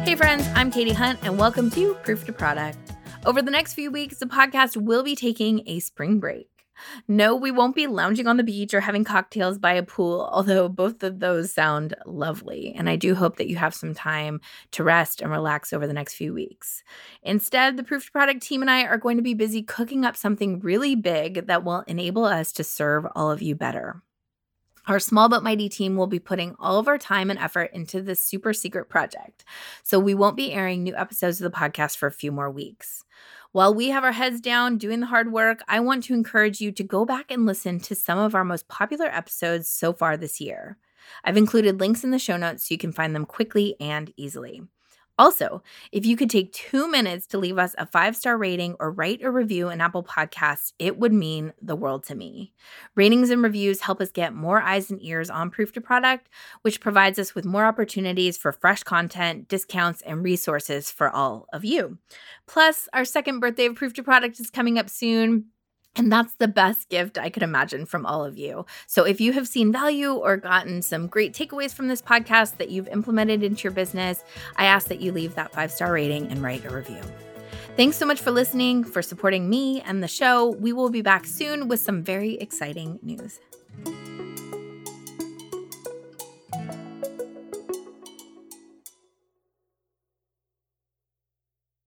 Hey friends, I'm Katie Hunt and welcome to Proof to Product. Over the next few weeks, the podcast will be taking a spring break. No, we won't be lounging on the beach or having cocktails by a pool, although both of those sound lovely. And I do hope that you have some time to rest and relax over the next few weeks. Instead, the Proof to Product team and I are going to be busy cooking up something really big that will enable us to serve all of you better. Our small but mighty team will be putting all of our time and effort into this super secret project, so we won't be airing new episodes of the podcast for a few more weeks. While we have our heads down doing the hard work, I want to encourage you to go back and listen to some of our most popular episodes so far this year. I've included links in the show notes so you can find them quickly and easily. Also, if you could take 2 minutes to leave us a 5-star rating or write a review in Apple Podcasts, it would mean the world to me. Ratings and reviews help us get more eyes and ears on Proof to Product, which provides us with more opportunities for fresh content, discounts, and resources for all of you. Plus, our second birthday of Proof to Product is coming up soon. And that's the best gift I could imagine from all of you. So if you have seen value or gotten some great takeaways from this podcast that you've implemented into your business, I ask that you leave that 5-star rating and write a review. Thanks so much for listening, for supporting me and the show. We will be back soon with some very exciting news.